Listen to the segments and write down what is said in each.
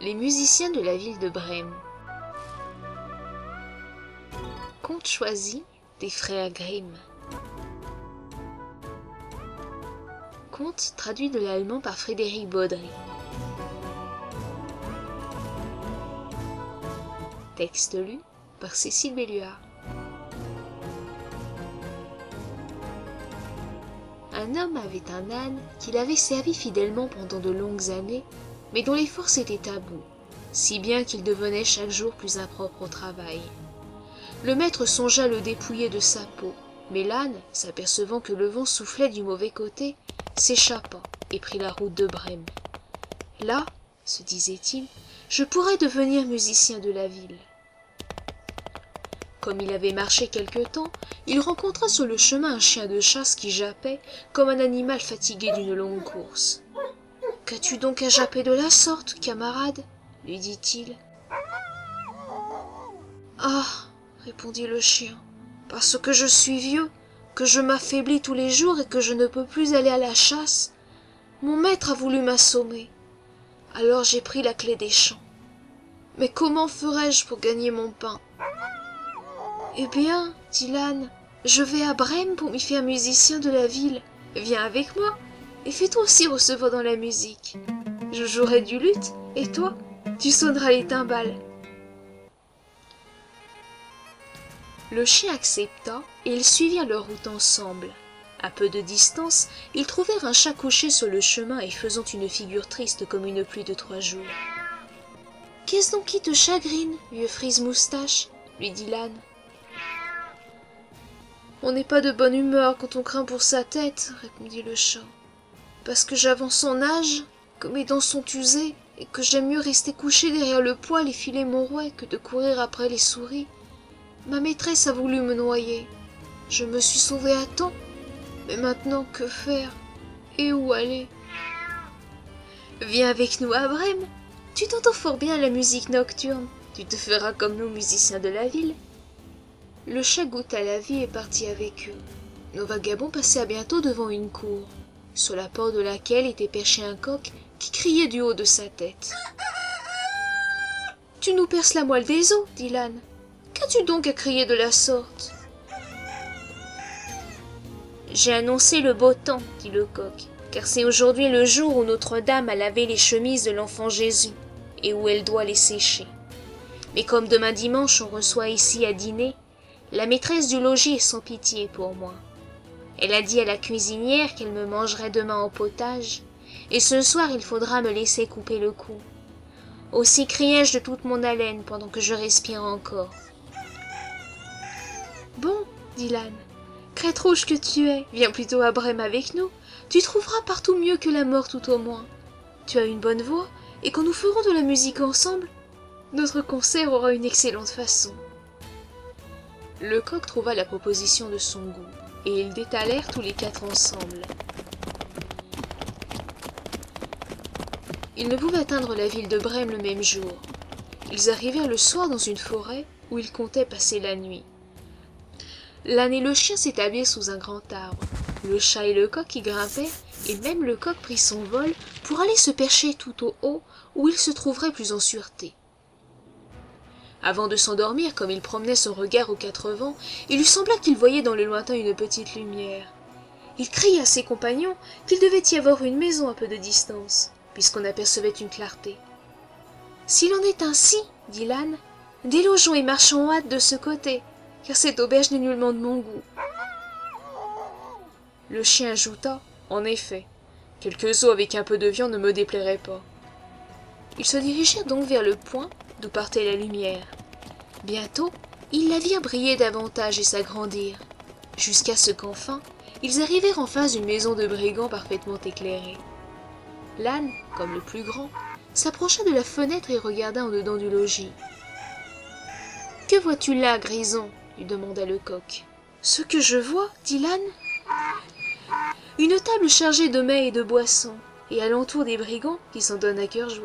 Les musiciens de la ville de Brême. Conte choisi des frères Grimm. Conte traduit de l'allemand par Frédéric Baudry. Texte lu par Cécile Belluard. Un homme avait un âne qu'il avait servi fidèlement pendant de longues années, mais dont les forces étaient à bout, si bien qu'il devenait chaque jour plus impropre au travail. Le maître songea le dépouiller de sa peau, mais l'âne, s'apercevant que le vent soufflait du mauvais côté, s'échappa et prit la route de Brême. Là, se disait-il, je pourrais devenir musicien de la ville. Comme il avait marché quelque temps, il rencontra sur le chemin un chien de chasse qui jappait comme un animal fatigué d'une longue course. « Qu'as-tu donc à japper de la sorte, camarade ?» lui dit-il. « Ah !» répondit le chien, « parce que je suis vieux, que je m'affaiblis tous les jours et que je ne peux plus aller à la chasse. Mon maître a voulu m'assommer. Alors j'ai pris la clé des champs. Mais comment ferai-je pour gagner mon pain ? » « Eh bien, dit l'âne, je vais à Brême pour m'y faire musicien de la ville. Viens avec moi, et fais-toi aussi recevoir dans la musique. Je jouerai du luth, et toi, tu sonneras les timbales. » Le chien accepta, et ils suivirent leur route ensemble. À peu de distance, ils trouvèrent un chat couché sur le chemin et faisant une figure triste comme une pluie de 3 jours. « Qu'est-ce donc qui te chagrine, vieux frise-moustache » lui dit l'âne. « On n'est pas de bonne humeur quand on craint pour sa tête, » répondit le chat. « Parce que j'avance en âge, que mes dents sont usées, et que j'aime mieux rester couché derrière le poêle et filer mon rouet que de courir après les souris. Ma maîtresse a voulu me noyer. Je me suis sauvé à temps, mais maintenant que faire et où aller ? Viens avec nous à Brême. Tu t'entends fort bien à la musique nocturne. Tu te feras comme nous musiciens de la ville. » Le chat goûta la vie et partit avec eux. Nos vagabonds passèrent bientôt devant une cour, sur la porte de laquelle était perché un coq qui criait du haut de sa tête. « Tu nous perces la moelle des os, dit l'âne. Qu'as-tu donc à crier de la sorte ? » « J'ai annoncé le beau temps, dit le coq, car c'est aujourd'hui le jour où Notre-Dame a lavé les chemises de l'enfant Jésus, et où elle doit les sécher. Mais comme demain dimanche on reçoit ici à dîner, la maîtresse du logis est sans pitié pour moi. Elle a dit à la cuisinière qu'elle me mangerait demain en potage, et ce soir il faudra me laisser couper le cou. Aussi criai-je de toute mon haleine pendant que je respire encore. « Bon, dit l'âne, crête rouge que tu es, viens plutôt à Brême avec nous. Tu trouveras partout mieux que la mort tout au moins. Tu as une bonne voix, et quand nous ferons de la musique ensemble, notre concert aura une excellente façon. » Le coq trouva la proposition de son goût, et ils détalèrent tous les 4 ensemble. Ils ne pouvaient atteindre la ville de Brême le même jour. Ils arrivèrent le soir dans une forêt où ils comptaient passer la nuit. L'âne et le chien s'établirent sous un grand arbre. Le chat et le coq y grimpaient, et même le coq prit son vol pour aller se percher tout au haut où il se trouverait plus en sûreté. Avant de s'endormir, comme il promenait son regard aux 4 vents, il lui sembla qu'il voyait dans le lointain une petite lumière. Il cria à ses compagnons qu'il devait y avoir une maison à peu de distance, puisqu'on apercevait une clarté. « S'il en est ainsi, dit l'âne, délogeons et marchons en hâte de ce côté, car cette auberge n'est nullement de mon goût. » Le chien ajouta, « En effet, quelques os avec un peu de viande ne me déplairaient pas. » Ils se dirigèrent donc vers le point d'où partait la lumière. Bientôt, ils la virent briller davantage et s'agrandir, jusqu'à ce qu'enfin, ils arrivèrent en face d'une maison de brigands parfaitement éclairée. L'âne, comme le plus grand, s'approcha de la fenêtre et regarda en dedans du logis. « Que vois-tu là, Grison ?» lui demanda le coq. « Ce que je vois, dit l'âne, une table chargée de mets et de boissons, et alentour des brigands qui s'en donnent à cœur joie. »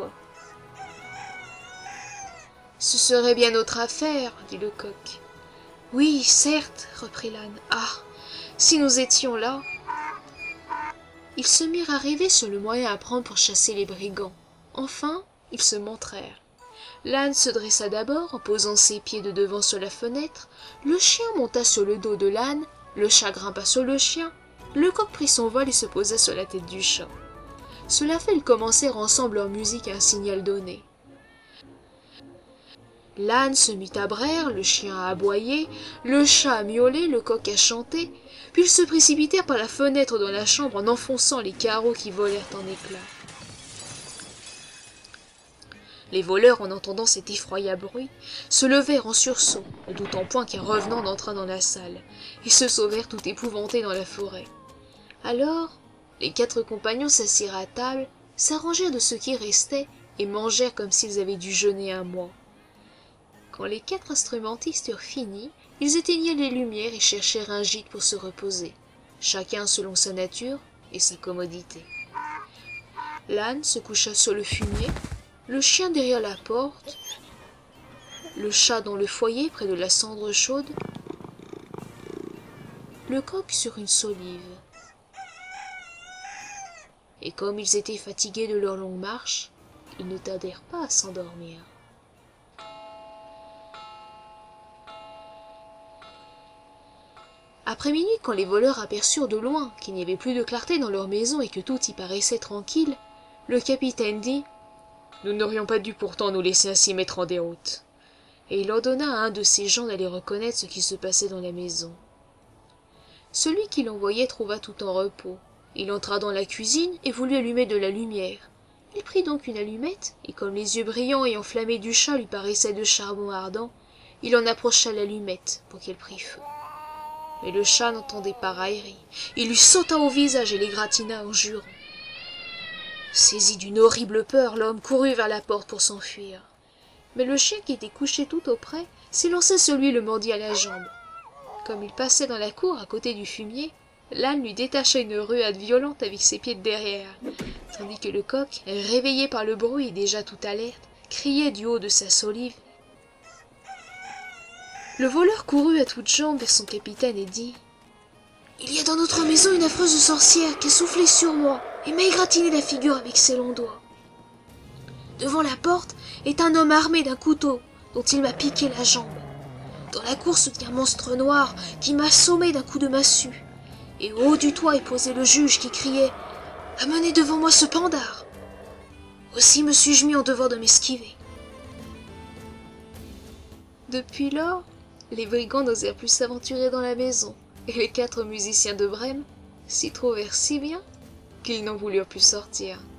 « Ce serait bien notre affaire, dit le coq. »« Oui, certes, reprit l'âne. Ah, si nous étions là !» Ils se mirent à rêver sur le moyen à prendre pour chasser les brigands. Enfin, Ils se montrèrent. L'âne se dressa d'abord en posant ses pieds de devant sur la fenêtre, le chien monta sur le dos de l'âne, le chat grimpa sur le chien, le coq prit son vol et se posa sur la tête du chat. Cela fait, ils commencèrent ensemble leur musique à un signal donné. L'âne se mit à braire, le chien à aboyer, le chat à miauler, le coq à chanter, puis ils se précipitèrent par la fenêtre dans la chambre en enfonçant les carreaux qui volèrent en éclats. Les voleurs, en entendant cet effroyable bruit, se levèrent en sursaut, ne doutant point qu'un revenant n'entrât dans la salle, et se sauvèrent tout épouvantés dans la forêt. Alors, les 4 compagnons s'assirent à table, s'arrangèrent de ce qui restait, et mangèrent comme s'ils avaient dû jeûner un mois. Quand les 4 instrumentistes eurent fini, ils éteignirent les lumières et cherchèrent un gîte pour se reposer, chacun selon sa nature et sa commodité. L'âne se coucha sur le fumier, le chien derrière la porte, le chat dans le foyer près de la cendre chaude, le coq sur une solive. Et comme ils étaient fatigués de leur longue marche, ils ne tardèrent pas à s'endormir. Après minuit, quand les voleurs aperçurent de loin qu'il n'y avait plus de clarté dans leur maison et que tout y paraissait tranquille, le capitaine dit « Nous n'aurions pas dû pourtant nous laisser ainsi mettre en déroute. » Et il ordonna à un de ses gens d'aller reconnaître ce qui se passait dans la maison. Celui qui l'envoyait trouva tout en repos. Il entra dans la cuisine et voulut allumer de la lumière. Il prit donc une allumette, et comme les yeux brillants et enflammés du chat lui paraissaient de charbon ardent, il en approcha l'allumette pour qu'elle prît feu. Mais le chat n'entendait pas raillerie. Il lui sauta au visage et l'égratigna en jurant. Saisi d'une horrible peur, l'homme courut vers la porte pour s'enfuir. Mais le chien qui était couché tout auprès s'élança sur lui et le mordit à la jambe. Comme il passait dans la cour à côté du fumier, l'âne lui détacha une ruade violente avec ses pieds de derrière, tandis que le coq, réveillé par le bruit et déjà tout alerte, criait du haut de sa solive. Le voleur courut à toutes jambes vers son capitaine et dit « Il y a dans notre maison une affreuse sorcière qui a soufflé sur moi et m'a égratigné la figure avec ses longs doigts. Devant la porte est un homme armé d'un couteau dont il m'a piqué la jambe. Dans la cour se tient un monstre noir qui m'a assommé d'un coup de massue. Et au haut du toit est posé le juge qui criait « Amenez devant moi ce pendard !» Aussi me suis-je mis en devoir de m'esquiver. Depuis lors, les brigands n'osèrent plus s'aventurer dans la maison, et les 4 musiciens de Brême s'y trouvèrent si bien qu'ils n'en voulurent plus sortir.